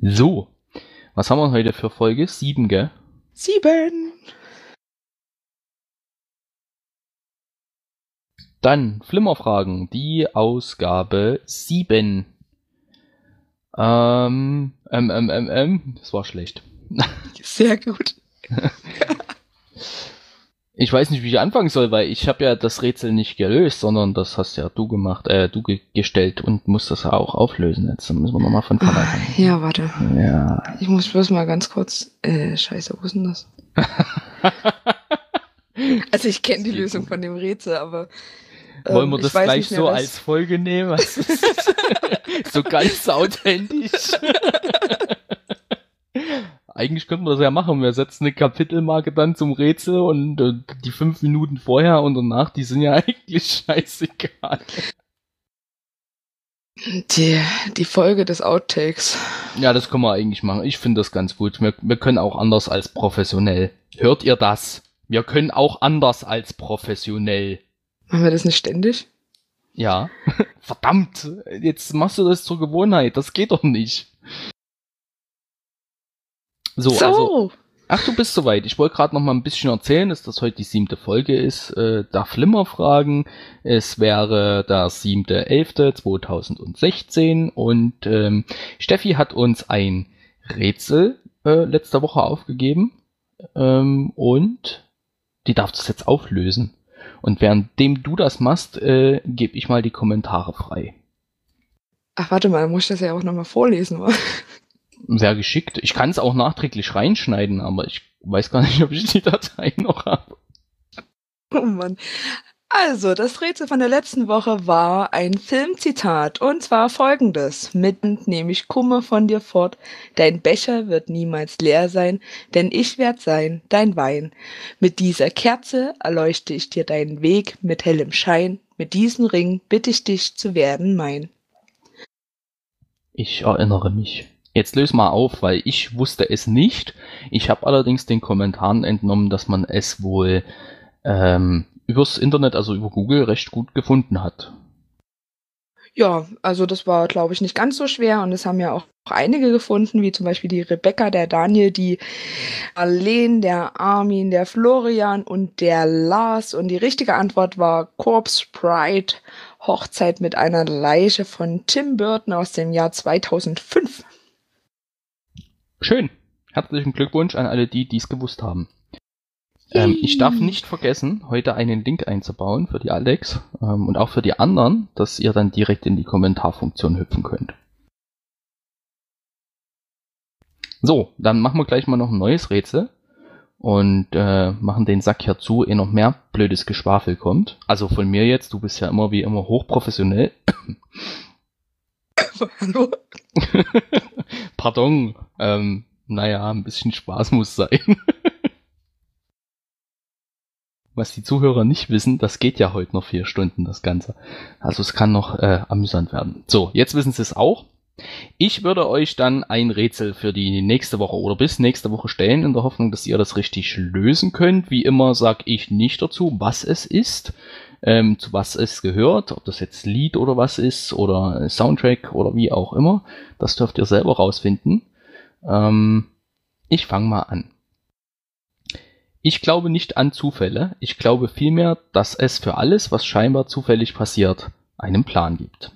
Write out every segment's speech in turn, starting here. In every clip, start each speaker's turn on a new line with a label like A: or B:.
A: So, was haben wir heute für Folge? 7, gell?
B: 7.
A: Dann Flimmerfragen, die Ausgabe 7. Das war schlecht.
B: Sehr gut.
A: Ich weiß nicht, wie ich anfangen soll, weil ich habe ja das Rätsel nicht gelöst, sondern das hast ja du gemacht, gestellt und musst das ja auch auflösen. Jetzt müssen wir nochmal von vorne anfangen.
B: Ja, warte.
A: Ja.
B: Ich muss bloß mal ganz kurz... Scheiße, wo ist denn das? Also ich kenne die Lösung von dem Rätsel, aber...
A: Wollen wir das gleich so als Folge nehmen? So ganz authentisch. Eigentlich könnten wir das ja machen. Wir setzen eine Kapitelmarke dann zum Rätsel und die 5 Minuten vorher und danach, die sind ja eigentlich scheißegal.
B: Die Folge des Outtakes.
A: Ja, das können wir eigentlich machen. Ich finde das ganz gut. Wir können auch anders als professionell. Hört ihr das? Wir können auch anders als professionell.
B: Machen wir das nicht ständig?
A: Ja. Verdammt, jetzt machst du das zur Gewohnheit. Das geht doch nicht. So. Also, ach, du bist soweit. Ich wollte gerade noch mal ein bisschen erzählen, dass das heute die 7. Folge ist. Da Flimmerfragen. Es wäre der 7.11.2016 und Steffi hat uns ein Rätsel letzte Woche aufgegeben und die darf das jetzt auflösen. Und währenddem du das machst, gebe ich mal die Kommentare frei.
B: Ach, warte mal, muss ich das ja auch nochmal vorlesen, oder?
A: Sehr geschickt. Ich kann es auch nachträglich reinschneiden, aber ich weiß gar nicht, ob ich die Datei noch habe.
B: Oh Mann. Also, das Rätsel von der letzten Woche war ein Filmzitat, und zwar folgendes. Mitten nehme ich Kummer von dir fort, dein Becher wird niemals leer sein, denn ich werd sein, dein Wein. Mit dieser Kerze erleuchte ich dir deinen Weg mit hellem Schein, mit diesem Ring bitte ich dich zu werden mein.
A: Ich erinnere mich. Jetzt löse mal auf, weil ich wusste es nicht. Ich habe allerdings den Kommentaren entnommen, dass man es wohl übers Internet, also über Google, recht gut gefunden hat.
B: Ja, also das war, glaube ich, nicht ganz so schwer und es haben ja auch einige gefunden, wie zum Beispiel die Rebecca, der Daniel, die Arlene, der Armin, der Florian und der Lars. Und die richtige Antwort war Corpse Bride, Hochzeit mit einer Leiche von Tim Burton aus dem Jahr 2005.
A: Schön. Herzlichen Glückwunsch an alle, die dies gewusst haben. Ich darf nicht vergessen, heute einen Link einzubauen für die Alex und auch für die anderen, dass ihr dann direkt in die Kommentarfunktion hüpfen könnt. So, dann machen wir gleich mal noch ein neues Rätsel und machen den Sack hier zu, ehe noch mehr blödes Geschwafel kommt. Also von mir jetzt, du bist ja immer wie immer hochprofessionell.
B: Hallo?
A: Pardon, naja, ein bisschen Spaß muss sein. Was die Zuhörer nicht wissen, das geht ja heute noch 4 Stunden, das Ganze. Also es kann noch amüsant werden. So, jetzt wissen sie es auch. Ich würde euch dann ein Rätsel für die nächste Woche oder bis nächste Woche stellen, in der Hoffnung, dass ihr das richtig lösen könnt. Wie immer sage ich nicht dazu, was es ist, zu was es gehört, ob das jetzt Lied oder was ist oder Soundtrack oder wie auch immer. Das dürft ihr selber rausfinden. Ich fange mal an. Ich glaube nicht an Zufälle, ich glaube vielmehr, dass es für alles, was scheinbar zufällig passiert, einen Plan gibt.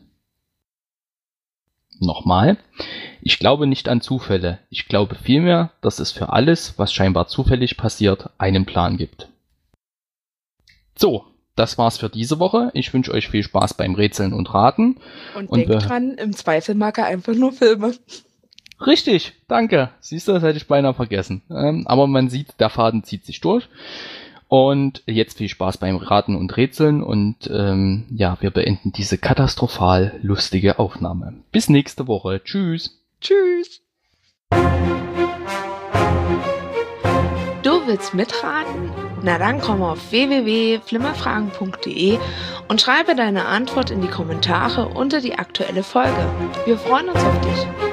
A: Nochmal. Ich glaube nicht an Zufälle, ich glaube vielmehr, dass es für alles, was scheinbar zufällig passiert, einen Plan gibt. So, das war's für diese Woche. Ich wünsche euch viel Spaß beim Rätseln und Raten.
B: Und denkt dran, im Zweifel mag er einfach nur Filme.
A: Richtig, danke. Siehst du, das hätte ich beinahe vergessen. Aber man sieht, der Faden zieht sich durch. Und jetzt viel Spaß beim Raten und Rätseln. Und ja, wir beenden diese katastrophal lustige Aufnahme. Bis nächste Woche. Tschüss.
B: Tschüss.
C: Du willst mitraten? Na dann komm auf www.flimmerfragen.de und schreibe deine Antwort in die Kommentare unter die aktuelle Folge. Wir freuen uns auf dich.